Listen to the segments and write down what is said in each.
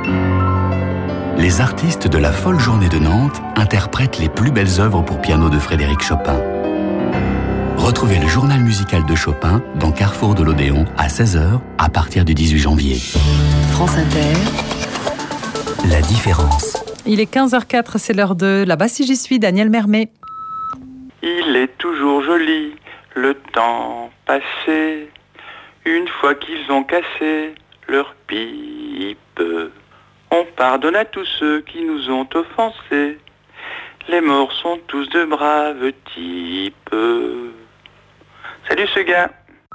Les artistes de la Folle Journée de Nantes interprètent les plus belles œuvres pour piano de Frédéric Chopin. Retrouvez le journal musical de Chopin dans Carrefour de l'Odéon à 16h à partir du 18 janvier. France Inter. La différence. Il est 15h04, c'est l'heure de Là-bas si j'y suis, Daniel Mermet. Il est toujours joli, le temps passé, une fois qu'ils ont cassé leur pipe. On pardonne à tous ceux qui nous ont offensés. Les morts sont tous de braves types. Salut ce gars.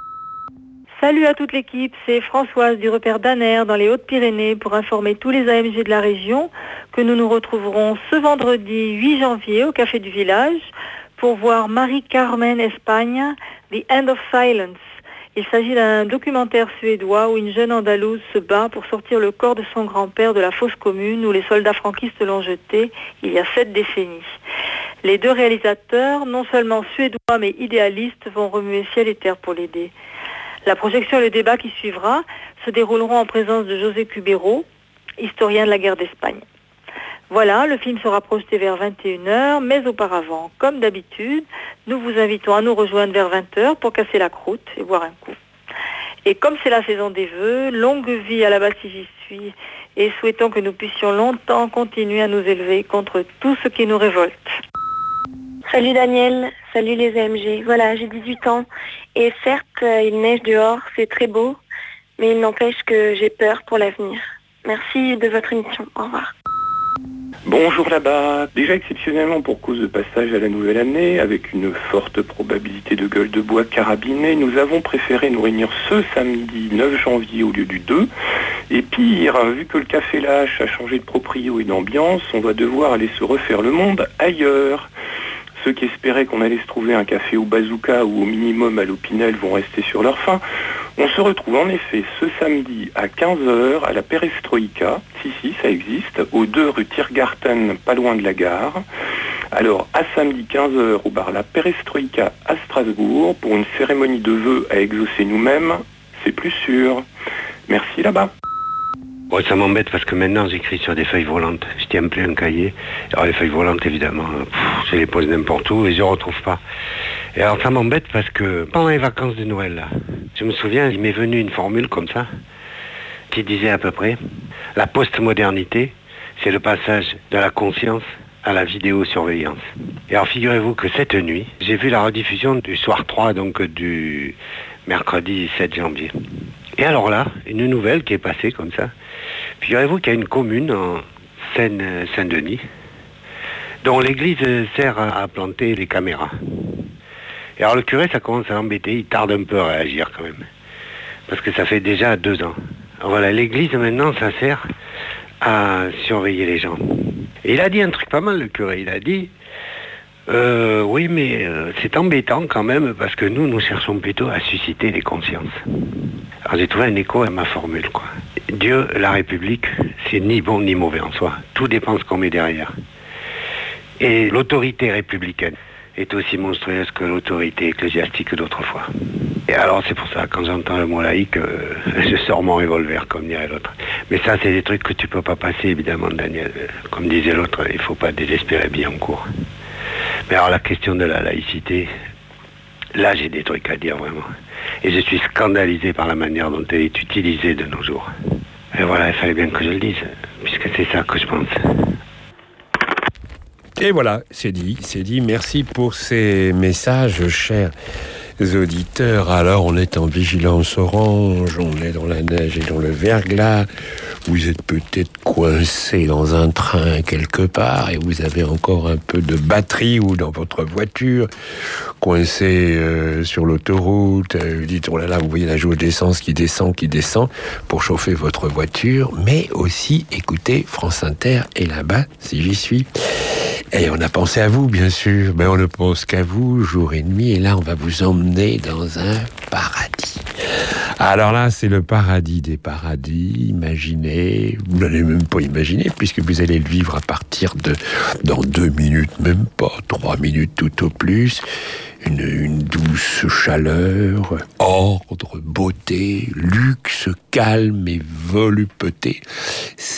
Salut à toute l'équipe, c'est Françoise du repère d'Aner dans les Hautes-Pyrénées pour informer tous les AMG de la région que nous nous retrouverons ce vendredi 8 janvier au Café du Village pour voir Marie-Carmen Espagne, The End of Silence. Il s'agit d'un documentaire suédois où une jeune Andalouse se bat pour sortir le corps de son grand-père de la fosse commune où les soldats franquistes l'ont jeté il y a 7 décennies. Les deux réalisateurs, non seulement suédois mais idéalistes, vont remuer ciel et terre pour l'aider. La projection et le débat qui suivra se dérouleront en présence de José Cubero, historien de la guerre d'Espagne. Voilà, le film sera projeté vers 21h, mais auparavant, comme d'habitude, nous vous invitons à nous rejoindre vers 20h pour casser la croûte et boire un coup. Et comme c'est la saison des vœux, longue vie à la base si j'y suis, et souhaitons que nous puissions longtemps continuer à nous élever contre tout ce qui nous révolte. Salut Daniel, salut les AMG. Voilà, j'ai 18 ans et certes, il neige dehors, c'est très beau, mais il n'empêche que j'ai peur pour l'avenir. Merci de votre émission, au revoir. Bonjour là-bas. Déjà exceptionnellement pour cause de passage à la nouvelle année, avec une forte probabilité de gueule de bois carabinée, nous avons préféré nous réunir ce samedi 9 janvier au lieu du 2. Et pire, vu que le Café Lâche a changé de proprio et d'ambiance, on va devoir aller se refaire le monde ailleurs. Ceux qui espéraient qu'on allait se trouver un café au bazooka ou au minimum à l'Opinel vont rester sur leur faim. On se retrouve en effet ce samedi à 15h à la Perestroïka, si ça existe, au 2 rue Tiergarten, pas loin de la gare. Alors à samedi 15h au bar La Perestroïka à Strasbourg pour une cérémonie de vœux à exaucer nous-mêmes, c'est plus sûr. Merci là-bas. Bon, ça m'embête parce que maintenant j'écris sur des feuilles volantes. Je tiens plus un cahier. Alors les feuilles volantes, évidemment, je les pose n'importe où et je ne retrouve pas. Et alors ça m'embête parce que pendant les vacances de Noël, là, je me souviens, il m'est venu une formule comme ça qui disait à peu près la postmodernité, c'est le passage de la conscience à la vidéosurveillance. Et alors figurez-vous que cette nuit, j'ai vu la rediffusion du soir 3, donc du mercredi 7 janvier. Et alors là, une nouvelle qui est passée comme ça. Figurez-vous qu'il y a une commune en Seine-Saint-Denis dont l'église sert à planter les caméras. Et alors le curé, ça commence à l'embêter, il tarde un peu à réagir quand même. Parce que ça fait déjà 2 ans. Alors voilà, l'église maintenant, ça sert à surveiller les gens. Et il a dit un truc pas mal, le curé, il a dit... oui, mais c'est embêtant quand même parce que nous cherchons plutôt à susciter les consciences. Alors j'ai trouvé un écho à ma formule, quoi. Dieu, la République, c'est ni bon ni mauvais en soi. Tout dépend de ce qu'on met derrière. Et l'autorité républicaine est aussi monstrueuse que l'autorité ecclésiastique d'autrefois. Et alors c'est pour ça, quand j'entends le mot laïque, je sors mon revolver, comme dirait l'autre. Mais ça, c'est des trucs que tu peux pas passer, évidemment, Daniel. Comme disait l'autre, il faut pas désespérer bien en cours. Mais alors la question de la laïcité, là j'ai des trucs à dire vraiment. Et je suis scandalisé par la manière dont elle est utilisée de nos jours. Et voilà, il fallait bien que je le dise, puisque c'est ça que je pense. Et voilà, c'est dit. Merci pour ces messages, chers auditeurs. Alors, on est en vigilance orange, on est dans la neige et dans le verglas. Vous êtes peut-être coincé dans un train quelque part et vous avez encore un peu de batterie ou dans votre voiture, coincé sur l'autoroute. Vous dites, oh là là, vous voyez la jauge d'essence qui descend pour chauffer votre voiture, mais aussi écoutez France Inter et là-bas, si j'y suis. Et on a pensé à vous, bien sûr, mais on ne pense qu'à vous, jour et nuit, et là, on va vous emmener dans un paradis. Alors là, c'est le paradis des paradis, imaginez, vous n'allez même pas imaginer, puisque vous allez le vivre à partir de, dans 2 minutes, même pas, 3 minutes tout au plus, une douce chaleur, ordre, beauté, luxe, calme et volupté.